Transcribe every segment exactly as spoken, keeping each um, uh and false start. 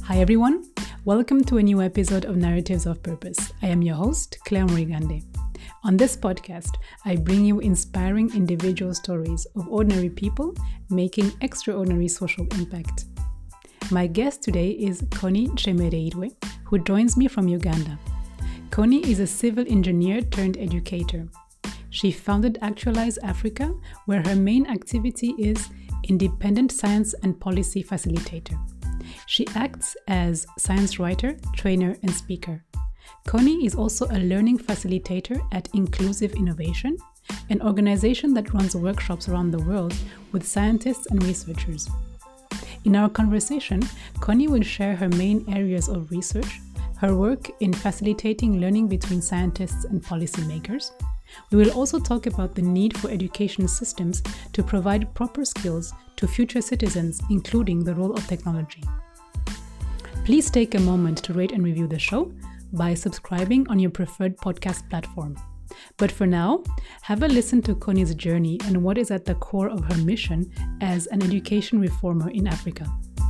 Hi everyone, welcome to a new episode of Narratives of Purpose. I am your host, Claire Morigande. On this podcast, I bring you inspiring individual stories of ordinary people making extraordinary social impact. My guest today is Connie Chemereirwe, who joins me from Uganda. Connie is a civil engineer turned educator. She founded Actualize Africa, where her main activity is independent science and policy facilitator. She acts as science writer, trainer, and speaker. Connie is also a learning facilitator at Inclusive Innovation, an organization that runs workshops around the world with scientists and researchers. In our conversation, Connie will share her main areas of research, her work in facilitating learning between scientists and policymakers. We will also talk about the need for education systems to provide proper skills to future citizens, including the role of technology. Please take a moment to rate and review the show by subscribing on your preferred podcast platform. But for now, have a listen to Connie's journey and what is at the core of her mission as an education reformer in Africa.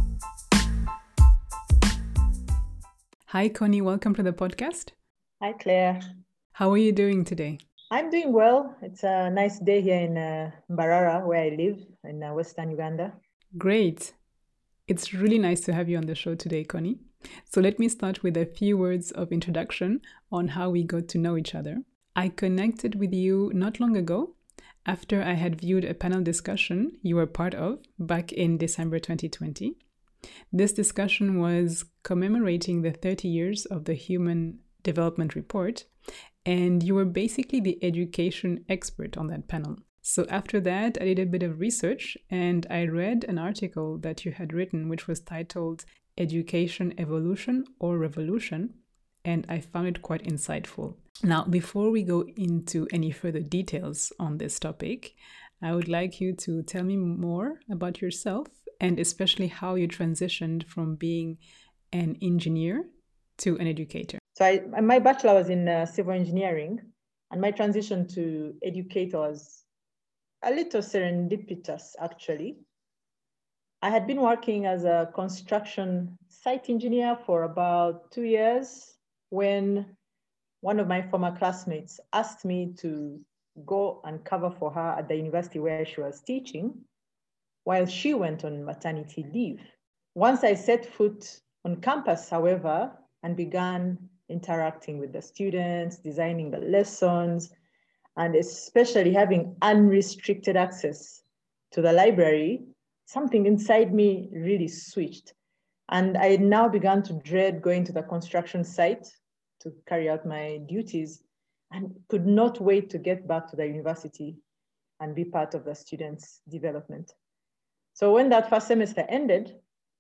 Hi, Connie. Welcome to the podcast. Hi, Claire. How are you doing today? I'm doing well. It's a nice day here in uh, Mbarara, where I live in uh, Western Uganda. Great. It's really nice to have you on the show today, Connie. So let me start with a few words of introduction on how we got to know each other. I connected with you not long ago after I had viewed a panel discussion you were part of back in December twenty twenty. This discussion was commemorating the thirty years of the Human Development Report, and you were basically the education expert on that panel. So after that, I did a bit of research and I read an article that you had written, which was titled Education Evolution or Revolution, and I found it quite insightful. Now, before we go into any further details on this topic, I would like you to tell me more about yourself and especially how you transitioned from being an engineer to an educator. So I, my bachelor was in uh, civil engineering, and my transition to educator was a little serendipitous, actually. I had been working as a construction site engineer for about two years when one of my former classmates asked me to go and cover for her at the university where she was teaching while she went on maternity leave. Once I set foot on campus, however, and began interacting with the students, designing the lessons, and especially having unrestricted access to the library, something inside me really switched. And I now began to dread going to the construction site to carry out my duties and could not wait to get back to the university and be part of the students' development. So when that first semester ended,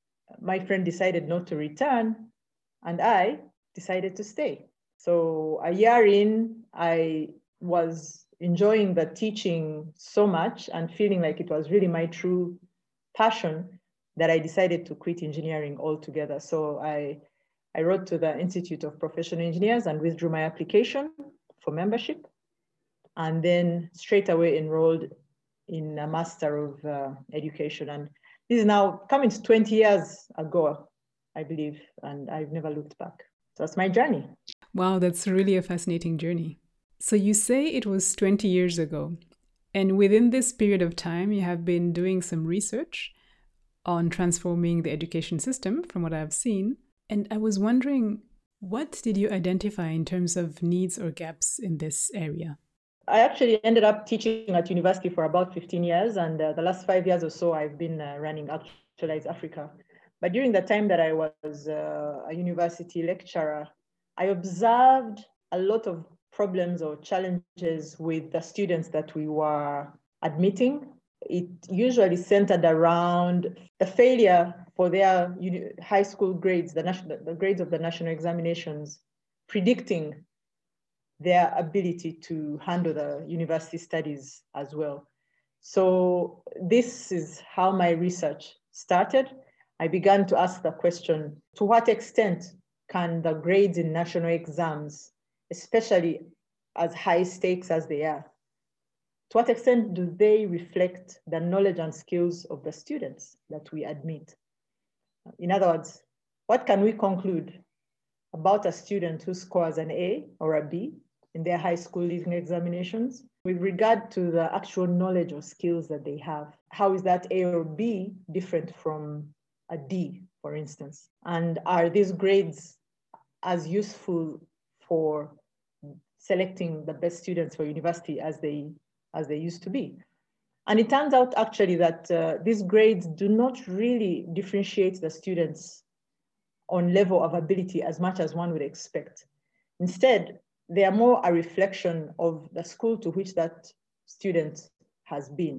my friend decided not to return, and I decided to stay. So a year in, I was enjoying the teaching so much and feeling like it was really my true passion that I decided to quit engineering altogether. So I, I wrote to the Institute of Professional Engineers and withdrew my application for membership, and then straight away enrolled in a Master of uh, Education. And this is now coming to twenty years ago, I believe, and I've never looked back. So that's my journey. Wow, that's really a fascinating journey. So you say it was twenty years ago, and within this period of time, you have been doing some research on transforming the education system, from what I've seen. And I was wondering, what did you identify in terms of needs or gaps in this area? I actually ended up teaching at university for about fifteen years, and uh, the last five years or so, I've been uh, running Actualize Africa. But during the time that I was uh, a university lecturer, I observed a lot of problems or challenges with the students that we were admitting. It usually centered around the failure for their high school grades, the, national, the grades of the national examinations, predicting their ability to handle the university studies as well. So this is how my research started. I began to ask the question, to what extent can the grades in national exams, especially as high stakes as they are, to what extent do they reflect the knowledge and skills of the students that we admit? In other words, what can we conclude about a student who scores an A or a B in their high school leaving examinations with regard to the actual knowledge or skills that they have? How is that A or B different from a D, for instance? And are these grades as useful for selecting the best students for university as they, as they used to be? And it turns out actually that uh, these grades do not really differentiate the students on level of ability as much as one would expect. Instead, they are more a reflection of the school to which that student has been.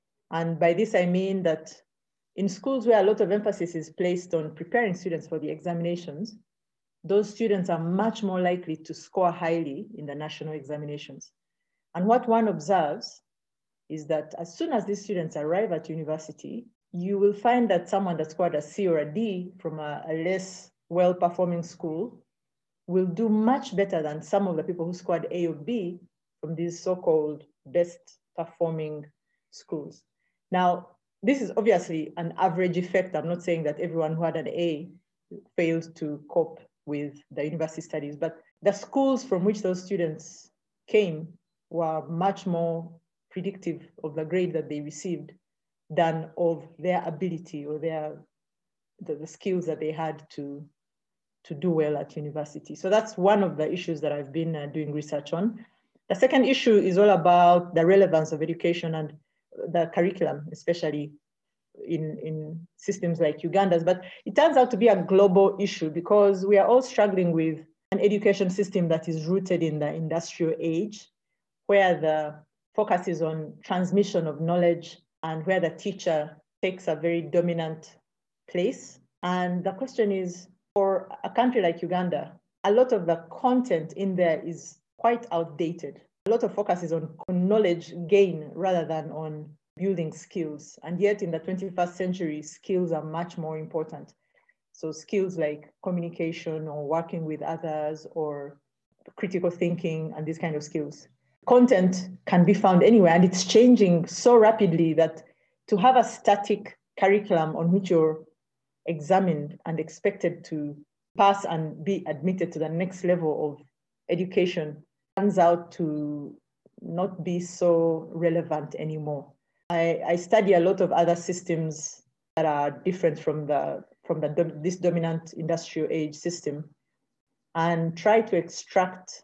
And by this, I mean that in schools where a lot of emphasis is placed on preparing students for the examinations, those students are much more likely to score highly in the national examinations. And what one observes is that as soon as these students arrive at university, you will find that someone that scored a C or a D from a, a less well-performing school will do much better than some of the people who scored A or B from these so-called best performing schools. Now, this is obviously an average effect. I'm not saying that everyone who had an A failed to cope with the university studies, but the schools from which those students came were much more predictive of the grade that they received than of their ability or their the, the skills that they had to, to do well at university. So that's one of the issues that I've been uh, doing research on. The second issue is all about the relevance of education and the curriculum, especially in, in systems like Uganda's. But it turns out to be a global issue because we are all struggling with an education system that is rooted in the industrial age, where the focus is on transmission of knowledge and where the teacher takes a very dominant place. And the question is, for a country like Uganda, a lot of the content in there is quite outdated. A lot of focus is on, on knowledge gain rather than on building skills. And yet in the twenty-first century, skills are much more important. So skills like communication or working with others or critical thinking and these kind of skills. Content can be found anywhere, and it's changing so rapidly that to have a static curriculum on which you're examined and expected to pass and be admitted to the next level of education turns out to not be so relevant anymore. I, I study a lot of other systems that are different from the from the this dominant industrial age system and try to extract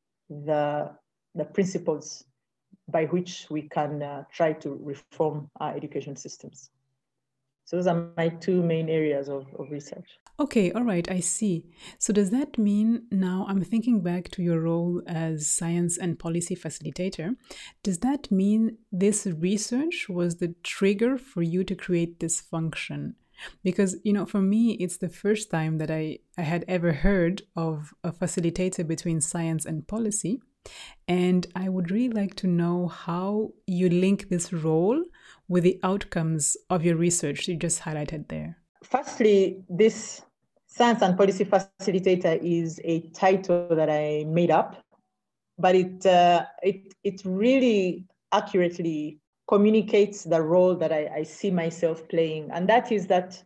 the the principles by which we can uh, try to reform our education systems. So those are my two main areas of, of research. Okay, all right, I see. So does that mean, now I'm thinking back to your role as science and policy facilitator, does that mean this research was the trigger for you to create this function? Because, you know, for me, it's the first time that I, I had ever heard of a facilitator between science and policy. And I would really like to know how you link this role with the outcomes of your research you just highlighted there. Firstly, this science and policy facilitator is a title that I made up, but it, uh, it, it really accurately communicates the role that I, I see myself playing. And that is that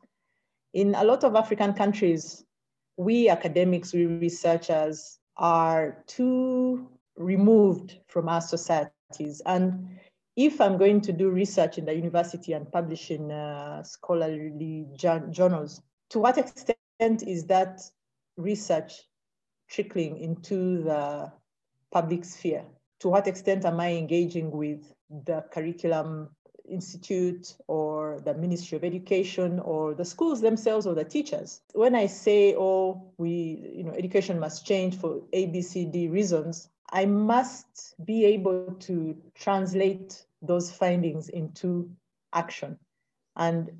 in a lot of African countries, we academics, we researchers are too removed from our societies. And if I'm going to do research in the university and publish in uh, scholarly journals, to what extent is that research trickling into the public sphere? To what extent am I engaging with the curriculum institute or the Ministry of Education or the schools themselves or the teachers? When I say, oh, we, you know, education must change for A, B, C, D reasons, I must be able to translate those findings into action. And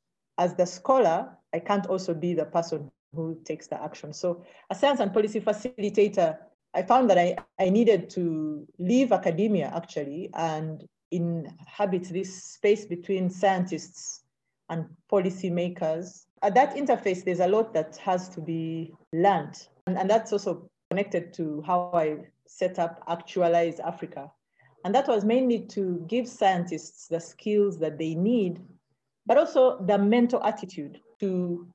as the scholar, I can't also be the person who takes the action. So as science and policy facilitator, I found that I, I needed to leave academia actually and inhabit this space between scientists and policymakers. At that interface, there's a lot that has to be learned. And, and that's also connected to how I set up Actualize Africa. And that was mainly to give scientists the skills that they need, but also the mental attitude to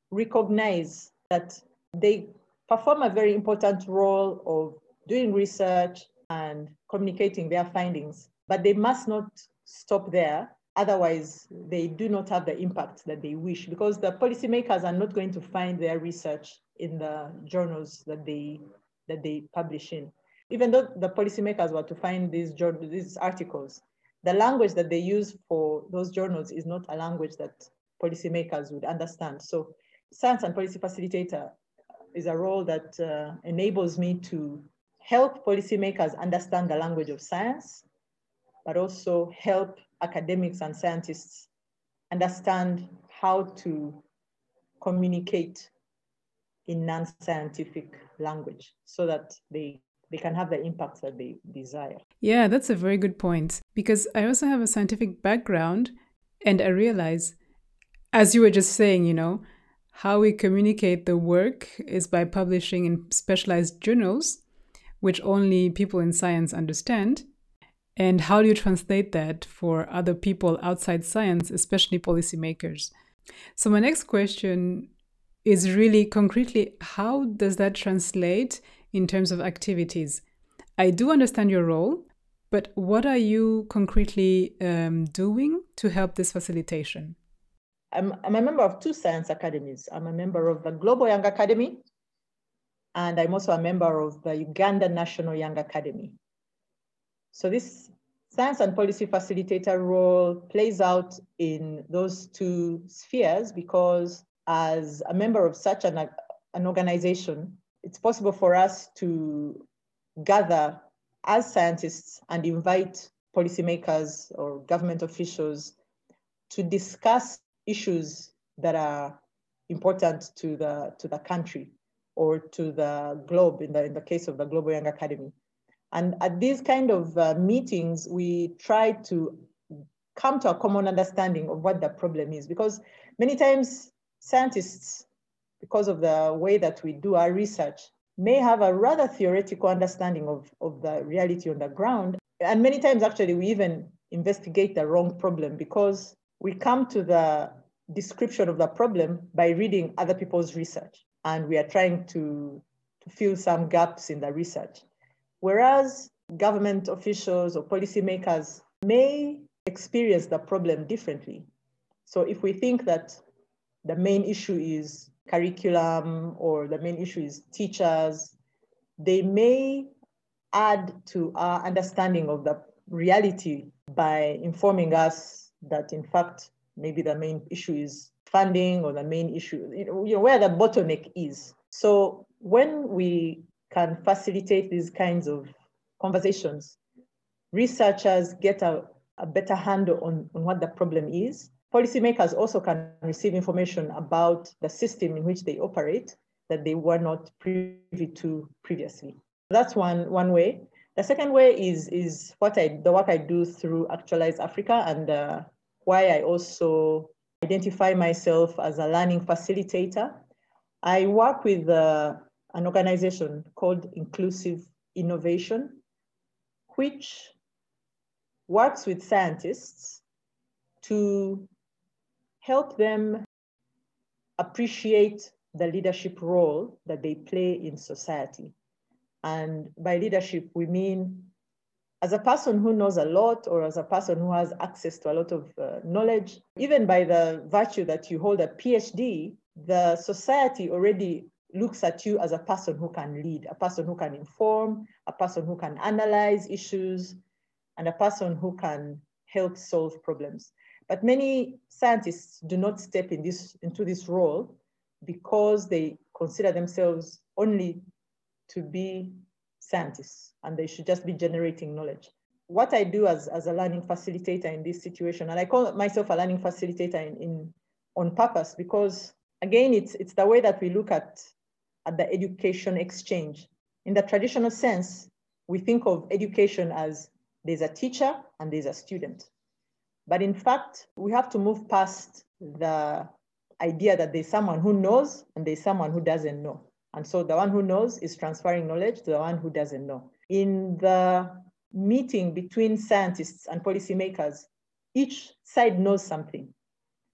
recognize that they perform a very important role of doing research and communicating their findings, but they must not stop there. Otherwise, they do not have the impact that they wish, because the policymakers are not going to find their research in the journals that they that they publish in. Even though the policymakers were to find these journals, these articles, the language that they use for those journals is not a language that policymakers would understand. So science and policy facilitator is a role that uh, enables me to help policymakers understand the language of science, but also help academics and scientists understand how to communicate in non-scientific language so that they, they can have the impact that they desire. Yeah, that's a very good point, because I also have a scientific background, and I realize, as you were just saying, you know, how we communicate the work is by publishing in specialized journals, which only people in science understand. And how do you translate that for other people outside science, especially policymakers? So my next question is really concretely, how does that translate in terms of activities? I do understand your role, but what are you concretely um, doing to help this facilitation? I'm, I'm a member of two science academies. I'm a member of the Global Young Academy, and I'm also a member of the Uganda National Young Academy. So this science and policy facilitator role plays out in those two spheres because as a member of such an, an organization, it's possible for us to gather as scientists and invite policymakers or government officials to discuss issues that are important to the, to the country or to the globe, in the, in the case of the Global Young Academy. And at these kind of uh, meetings, we try to come to a common understanding of what the problem is, because many times scientists, because of the way that we do our research, may have a rather theoretical understanding of, of the reality on the ground. And many times, actually, we even investigate the wrong problem because we come to the description of the problem by reading other people's research. And we are trying to, to fill some gaps in the research. Whereas government officials or policymakers may experience the problem differently. So if we think that the main issue is curriculum or the main issue is teachers, they may add to our understanding of the reality by informing us that, in fact, maybe the main issue is funding or the main issue, you know, you know where the bottleneck is. So when we can facilitate these kinds of conversations, researchers get a, a better handle on, on what the problem is. Policymakers also can receive information about the system in which they operate that they were not privy to previously. That's one, one way. The second way is, is what I, the work I do through Actualize Africa, and uh, why I also identify myself as a learning facilitator. I work with uh, an organization called Inclusive Innovation, which works with scientists to help them appreciate the leadership role that they play in society. And by leadership, we mean as a person who knows a lot, or as a person who has access to a lot of uh, knowledge, even by the virtue that you hold a PhD, the society already looks at you as a person who can lead, a person who can inform, a person who can analyze issues, and a person who can help solve problems. But many scientists do not step in this, into this role because they consider themselves only to be scientists and they should just be generating knowledge. What I do as, as a learning facilitator in this situation, and I call myself a learning facilitator in, in, on purpose, because again, it's, it's the way that we look at, at the education exchange. In the traditional sense, we think of education as there's a teacher and there's a student. But in fact, we have to move past the idea that there's someone who knows and there's someone who doesn't know. And so the one who knows is transferring knowledge to the one who doesn't know. In the meeting between scientists and policymakers, each side knows something.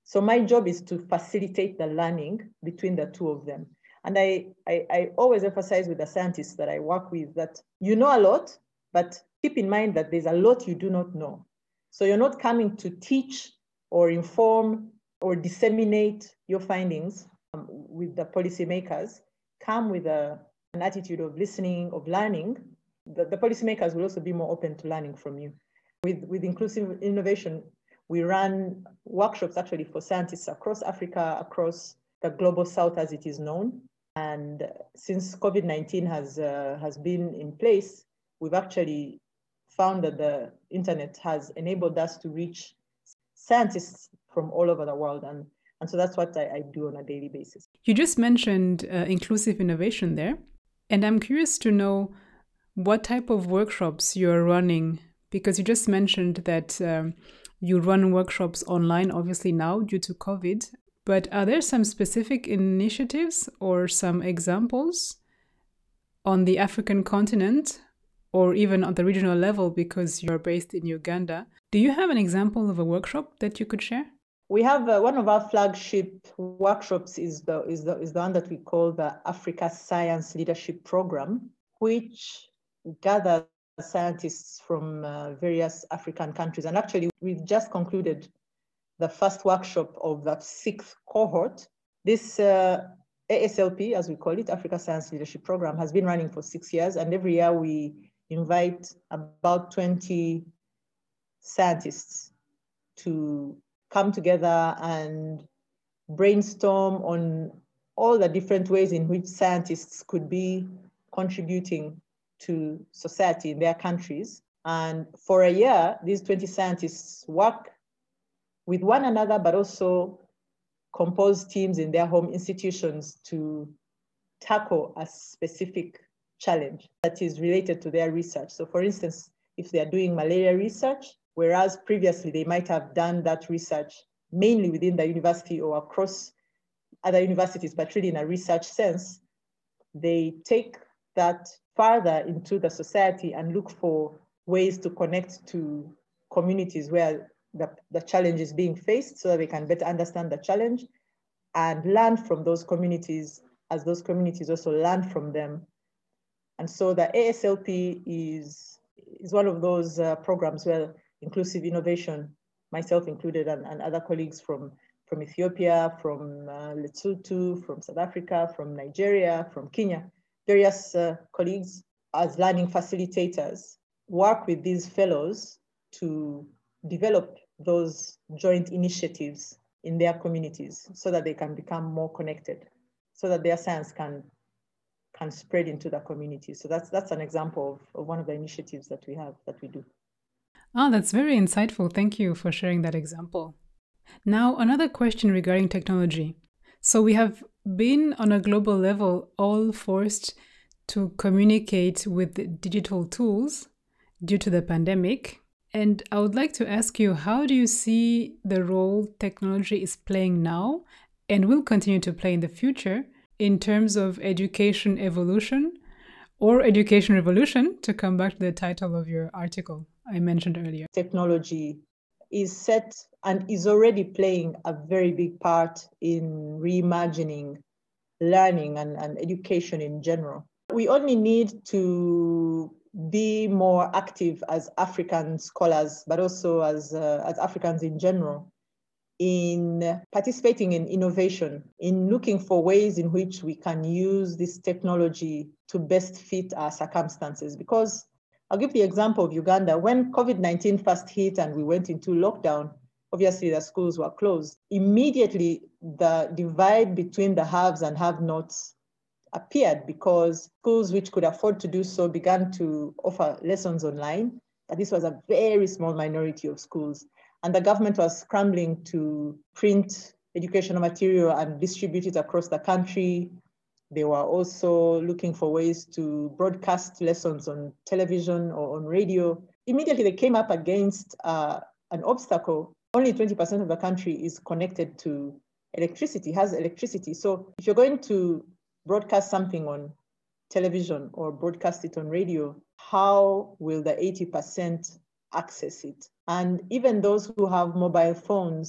So my job is to facilitate the learning between the two of them. And I, I, I always emphasize with the scientists that I work with that you know a lot, but keep in mind that there's a lot you do not know. So you're not coming to teach or inform or disseminate your findings um, with the policymakers. Come with a, an attitude of listening, of learning. The, the policymakers will also be more open to learning from you. With, with inclusive innovation, we run workshops actually for scientists across Africa, across the global south as it is known. And since COVID nineteen has, uh, has been in place, we've actually found that the internet has enabled us to reach scientists from all over the world. And, and so that's what I, I do on a daily basis. You just mentioned uh, inclusive innovation there. And I'm curious to know what type of workshops you're running, because you just mentioned that um, you run workshops online, obviously now due to COVID. But are there some specific initiatives or some examples on the African continent or even on the regional level, because you're based in Uganda? Do you have an example of a workshop that you could share? We have uh, one of our flagship workshops is the, is, the, is the one that we call the Africa Science Leadership Program, which gathers scientists from uh, various African countries. And actually, we've just concluded the first workshop of the sixth cohort. This uh, A S L P, as we call it, Africa Science Leadership Program, has been running for six years. And every year we invite about twenty scientists to come together and brainstorm on all the different ways in which scientists could be contributing to society in their countries. And for a year, these twenty scientists work with one another, but also compose teams in their home institutions to tackle a specific challenge that is related to their research. So for instance, if they're doing malaria research, whereas previously they might have done that research mainly within the university or across other universities, but really in a research sense, they take that further into the society and look for ways to connect to communities where the, the challenge is being faced so that they can better understand the challenge and learn from those communities as those communities also learn from them. And so the A S L P is, is one of those uh, programs where inclusive innovation, myself included, and, and other colleagues from, from Ethiopia, from uh, Lesotho, from South Africa, from Nigeria, from Kenya, various uh, colleagues as learning facilitators work with these fellows to develop those joint initiatives in their communities so that they can become more connected, so that their science can, can spread into the community. So that's, that's an example of, of one of the initiatives that we have, that we do. Ah, that's very insightful. Thank you for sharing that example. Now, another question regarding technology. So we have been on a global level all forced to communicate with digital tools due to the pandemic. And I would like to ask you, how do you see the role technology is playing now and will continue to play in the future in terms of education evolution or education revolution, to come back to the title of your article I mentioned earlier? Technology is set and is already playing a very big part in reimagining learning and, and education in general. We only need to be more active as African scholars, but also as, uh, as Africans in general, in participating in innovation, in looking for ways in which we can use this technology to best fit our circumstances. Because I'll give the example of Uganda. When COVID nineteen first hit and we went into lockdown, obviously the schools were closed. Immediately, the divide between the haves and have-nots appeared because schools which could afford to do so began to offer lessons online. But this was a very small minority of schools. And the government was scrambling to print educational material and distribute it across the country. They were also looking for ways to broadcast lessons on television or on radio. Immediately, they came up against uh, an obstacle. Only twenty percent of the country is connected to electricity, has electricity. So if you're going to broadcast something on television or broadcast it on radio, how will the eighty percent access it? And even those who have mobile phones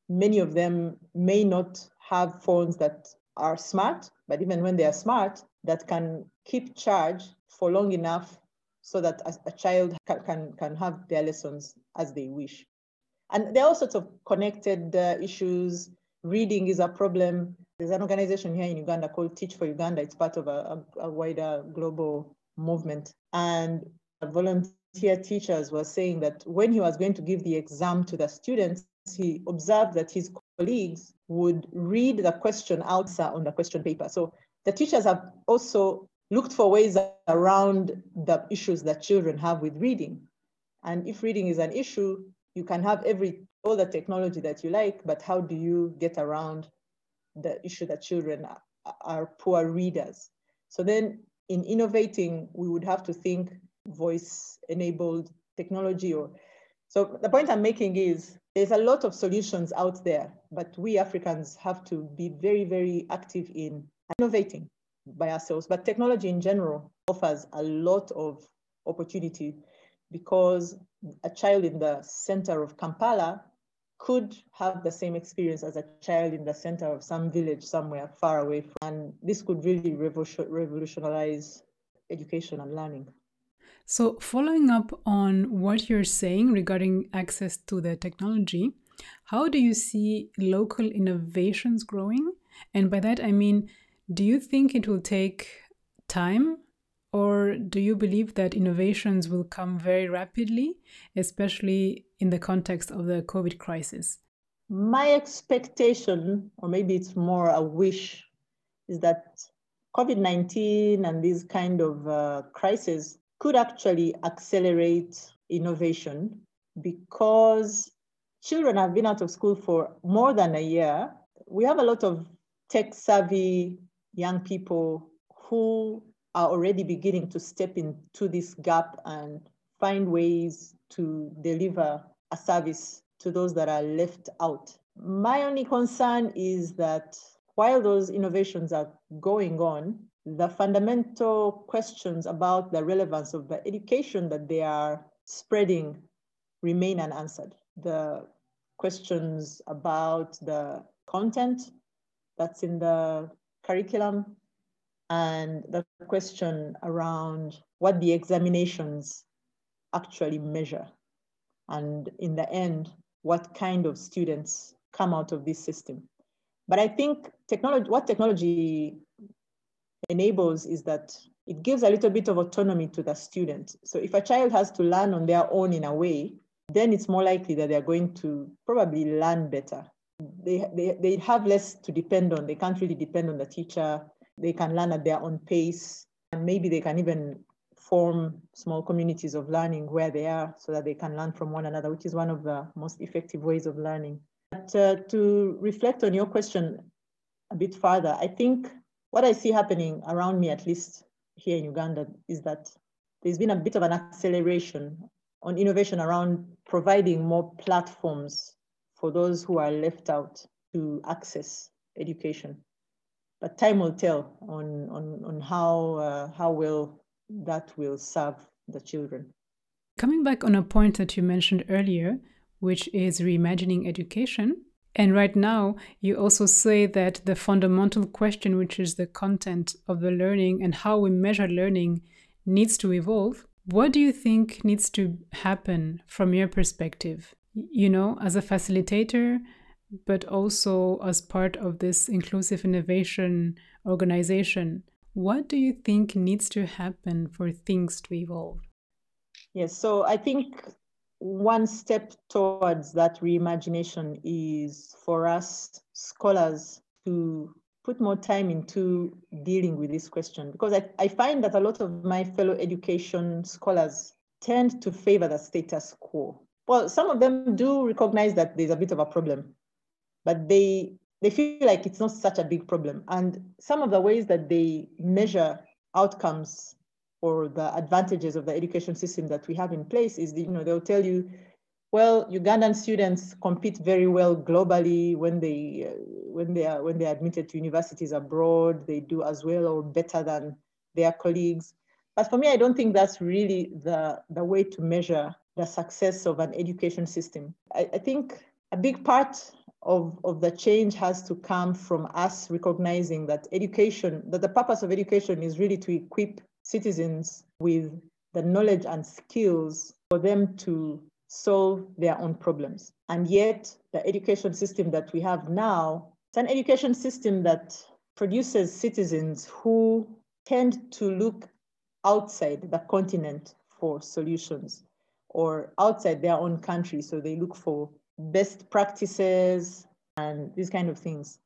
many of them may not have phones that are smart, but even when they are smart, that can keep charge for long enough so that a, a child can, can, can have their lessons as they wish. And there are all sorts of connected uh, issues. Reading is a problem. There's an organization here in Uganda called Teach for Uganda. It's part of a, a, a wider global movement. And volunteer teachers were saying that when he was going to give the exam to the students, he observed that his colleagues would read the question answer on the question paper. So the teachers have also looked for ways around the issues that children have with reading. And if reading is an issue, you can have every all the technology that you like, but how do you get around the issue that children are, are poor readers? So then in innovating, we would have to think voice-enabled technology. Or so the point I'm making is there's a lot of solutions out there, but we Africans have to be very, very active in innovating by ourselves. But technology in general offers a lot of opportunity, because a child in the center of Kampala could have the same experience as a child in the center of some village somewhere far away from, and this could really revolutionize education and learning. So following up on what you're saying regarding access to the technology, how do you see local innovations growing? And by that, I mean, do you think it will take time, or do you believe that innovations will come very rapidly, especially in the context of the COVID crisis? My expectation, or maybe it's more a wish, is that COVID nineteen and these kind of uh, crises could actually accelerate innovation, because children have been out of school for more than a year. We have a lot of tech-savvy young people who are already beginning to step into this gap and find ways to deliver a service to those that are left out. My only concern is that while those innovations are going on, the fundamental questions about the relevance of the education that they are spreading remain unanswered. The questions about the content that's in the curriculum, and the question around what the examinations actually measure, and in the end, what kind of students come out of this system. But I think technology, what technology enables is that it gives a little bit of autonomy to the student. So if a child has to learn on their own in a way, then it's more likely that they're going to probably learn better. They, they, they have less to depend on. They can't really depend on the teacher. They can learn at their own pace, and maybe they can even form small communities of learning where they are so that they can learn from one another, which is one of the most effective ways of learning. But uh, to reflect on your question a bit further, I think what I see happening around me, at least here in Uganda, is that there's been a bit of an acceleration on innovation around providing more platforms for those who are left out to access education. But time will tell on, on, on how, uh, how well that will serve the children. Coming back on a point that you mentioned earlier, which is reimagining education. And right now, you also say that the fundamental question, which is the content of the learning and how we measure learning, needs to evolve. What do you think needs to happen from your perspective? You know, as a facilitator, but also as part of this inclusive innovation organization, what do you think needs to happen for things to evolve? Yes, so I think one step towards that reimagination is for us scholars to put more time into dealing with this question, because I, I find that a lot of my fellow education scholars tend to favor the status quo. Well, some of them do recognize that there's a bit of a problem, but they they feel like it's not such a big problem. And some of the ways that they measure outcomes or the advantages of the education system that we have in place is, you know, they'll tell you, well, Ugandan students compete very well globally when they uh, when they are when they are admitted to universities abroad. They do as well or better than their colleagues. But for me, I don't think that's really the the way to measure the success of an education system. I, I think a big part of, of the change has to come from us recognizing that education, that the purpose of education is really to equip citizens with the knowledge and skills for them to solve their own problems. And yet, the education system that we have now, it's an education system that produces citizens who tend to look outside the continent for solutions or outside their own country. So they look for best practices and these kind of things.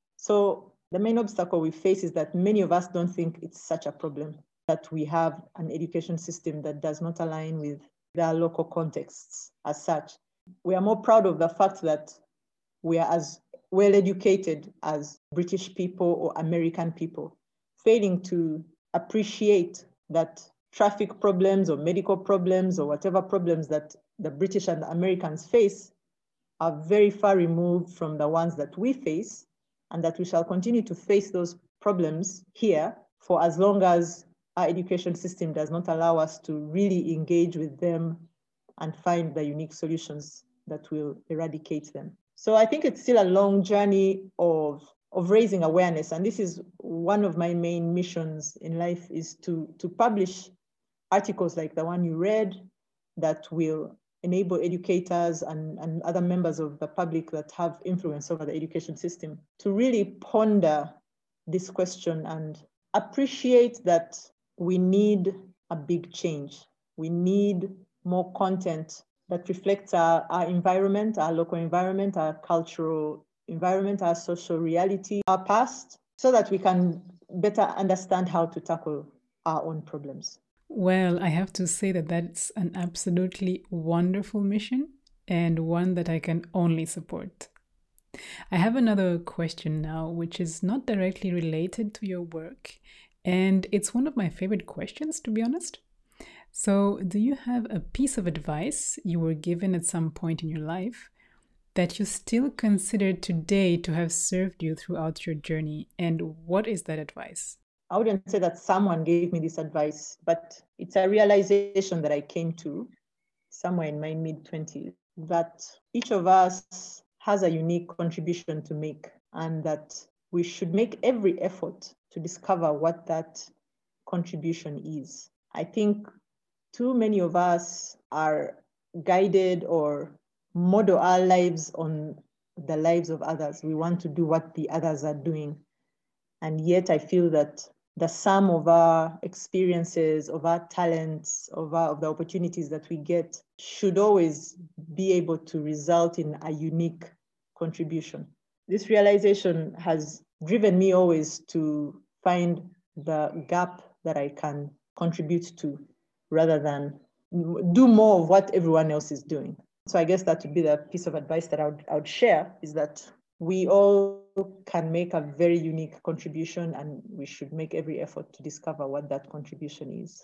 So the main obstacle we face is that many of us don't think it's such a problem, that we have an education system that does not align with their local contexts as such. We are more proud of the fact that we are as well educated as British people or American people, failing to appreciate that traffic problems or medical problems or whatever problems that the British and the Americans face are very far removed from the ones that we face, and that we shall continue to face those problems here for as long as our education system does not allow us to really engage with them and find the unique solutions that will eradicate them. So I think it's still a long journey of, of raising awareness. And this is one of my main missions in life, is to, to publish articles like the one you read that will enable educators and, and other members of the public that have influence over the education system to really ponder this question and appreciate that we need a big change. We need more content that reflects our, our environment, our local environment, our cultural environment, our social reality, our past, so that we can better understand how to tackle our own problems. Well, I have to say that that's an absolutely wonderful mission and one that I can only support. I have another question now, which is not directly related to your work, and it's one of my favorite questions, to be honest. So, do you have a piece of advice you were given at some point in your life that you still consider today to have served you throughout your journey, and what is that advice? I wouldn't say that someone gave me this advice, but it's a realization that I came to somewhere in my mid-twenties, that each of us has a unique contribution to make, and that we should make every effort to discover what that contribution is. I think too many of us are guided or model our lives on the lives of others. We want to do what the others are doing. And yet I feel that the sum of our experiences, of our talents, of, our, of the opportunities that we get should always be able to result in a unique contribution. This realization has driven me always to find the gap that I can contribute to, rather than do more of what everyone else is doing. So I guess that would be the piece of advice that I would, I would share, is that we all can make a very unique contribution, and we should make every effort to discover what that contribution is.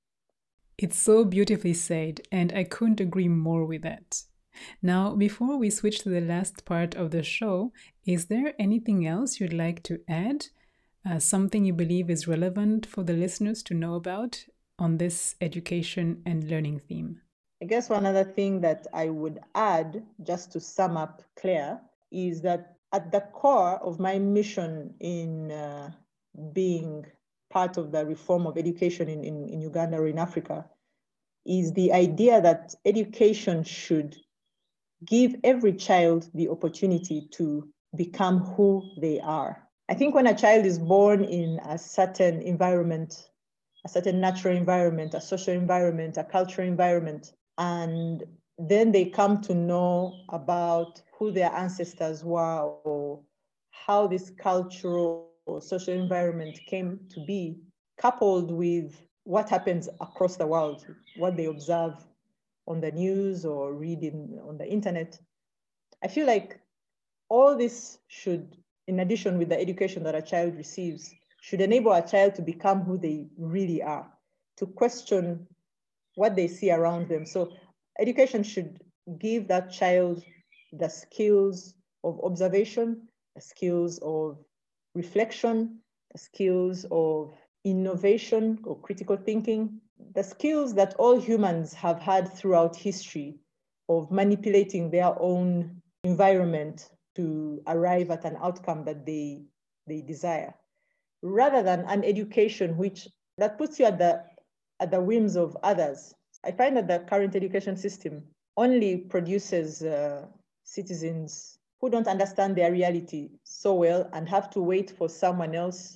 It's so beautifully said, and I couldn't agree more with that. Now, before we switch to the last part of the show, is there anything else you'd like to add? Uh, something you believe is relevant for the listeners to know about on this education and learning theme? I guess one other thing that I would add, just to sum up Claire, is that at the core of my mission in uh, being part of the reform of education in, in, in Uganda or in Africa is the idea that education should give every child the opportunity to become who they are. I think when a child is born in a certain environment, a certain natural environment, a social environment, a cultural environment, and then they come to know about who their ancestors were or how this cultural or social environment came to be, coupled with what happens across the world, what they observe on the news or read in, on the internet. I feel like all this should, in addition with the education that a child receives, should enable a child to become who they really are, to question what they see around them. So education should give that child the skills of observation, the skills of reflection, the skills of innovation or critical thinking, the skills that all humans have had throughout history of manipulating their own environment to arrive at an outcome that they, they desire, rather than an education which that puts you at the, at the whims of others. I find that the current education system only produces uh, citizens who don't understand their reality so well and have to wait for someone else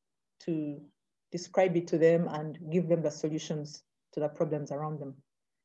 to describe it to them and give them the solutions to the problems around them.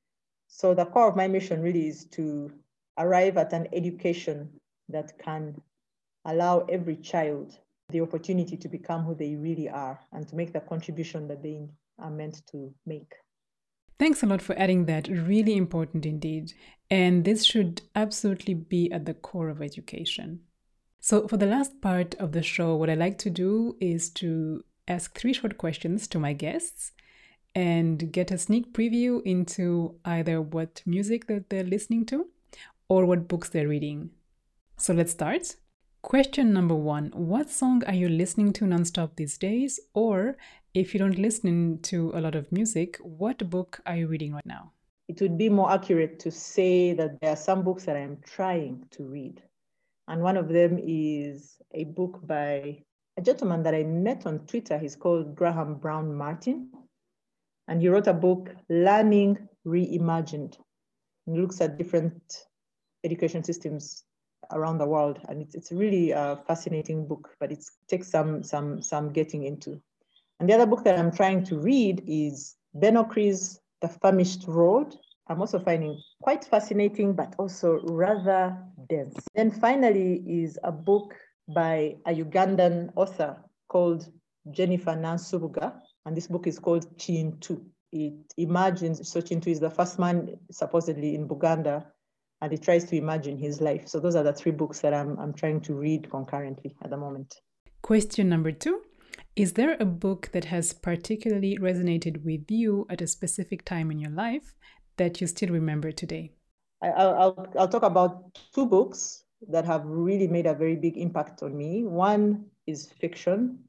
So the core of my mission really is to arrive at an education that can allow every child the opportunity to become who they really are and to make the contribution that they are meant to make. Thanks a lot for adding that. Really important indeed. And this should absolutely be at the core of education. So for the last part of the show, what I like to do is to ask three short questions to my guests and get a sneak preview into either what music that they're listening to or what books they're reading. So let's start. Question number one, what song are you listening to nonstop these days? Or if you don't listen to a lot of music, what book are you reading right now? It would be more accurate to say that there are some books that I'm trying to read. And one of them is a book by a gentleman that I met on Twitter. He's called Graham Brown Martin. And he wrote a book, Learning Reimagined. He looks at different education systems around the world. And it's, it's really a fascinating book, but it takes some, some, some getting into. And the other book that I'm trying to read is Ben Okri's The Famished Road. I'm also finding quite fascinating, but also rather dense. Then finally is a book by a Ugandan author called Jennifer Nansubuga. And this book is called Kintu. It imagines, so Kintu is the first man supposedly in Buganda, and he tries to imagine his life. So those are the three books that I'm, I'm trying to read concurrently at the moment. Question number two. Is there a book that has particularly resonated with you at a specific time in your life that you still remember today? I, I'll, I'll talk about two books that have really made a very big impact on me. One is fiction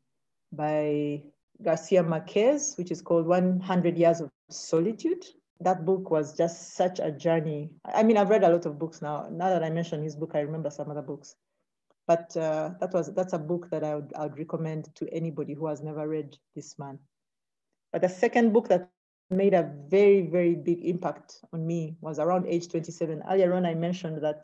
by Garcia Marquez, which is called one hundred years of Solitude. That book was just such a journey. I mean, I've read a lot of books now. Now that I mentioned his book, I remember some other books. But uh, that was that's a book that I would, I would recommend to anybody who has never read this man. But the second book that made a very, very big impact on me was around age twenty-seven. Earlier on, I mentioned that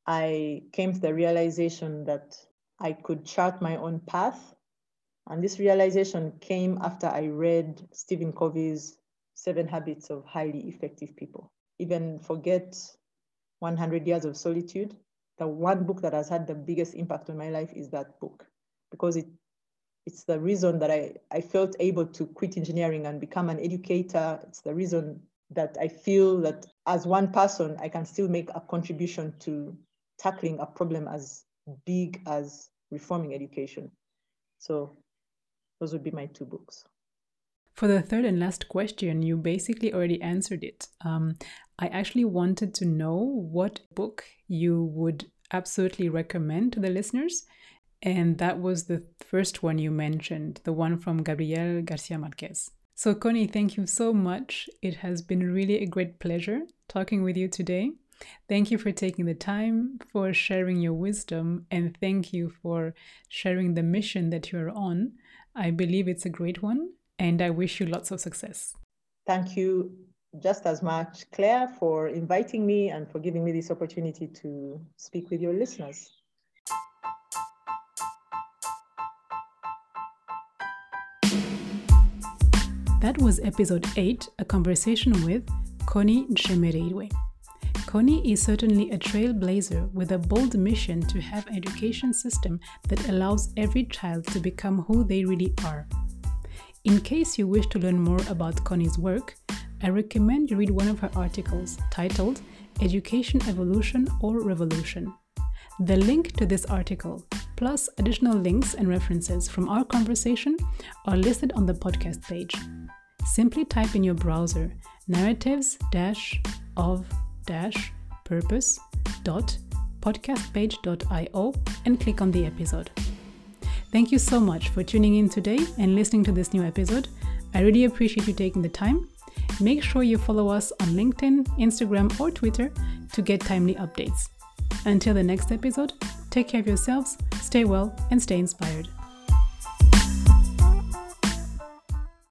I came to the realization that I could chart my own path. And this realization came after I read Stephen Covey's Seven Habits of Highly Effective People. Even forget one hundred years of Solitude. The one book that has had the biggest impact on my life is that book, because it it's the reason that I, I felt able to quit engineering and become an educator. It's the reason that I feel that as one person, I can still make a contribution to tackling a problem as big as reforming education. So those would be my two books. For the third and last question, you basically already answered it. Um, I actually wanted to know what book you would absolutely recommend to the listeners. And that was the first one you mentioned, the one from Gabriel Garcia Marquez. So Connie, thank you so much. It has been really a great pleasure talking with you today. Thank you for taking the time, for sharing your wisdom, and thank you for sharing the mission that you're on. I believe it's a great one, and I wish you lots of success. Thank you just as much, Claire, for inviting me and for giving me this opportunity to speak with your listeners. That was episode eight, a conversation with Connie Nshemereirwe. Connie is certainly a trailblazer with a bold mission to have an education system that allows every child to become who they really are. In case you wish to learn more about Connie's work, I recommend you read one of her articles titled Education Evolution or Revolution. The link to this article, plus additional links and references from our conversation, are listed on the podcast page. Simply type in your browser narratives of purpose dot podcastpage dot io and click on the episode. Thank you so much for tuning in today and listening to this new episode. I really appreciate you taking the time. Make sure you follow us on LinkedIn, Instagram, or Twitter to get timely updates. Until the next episode, Take care of yourselves, stay well, and stay inspired.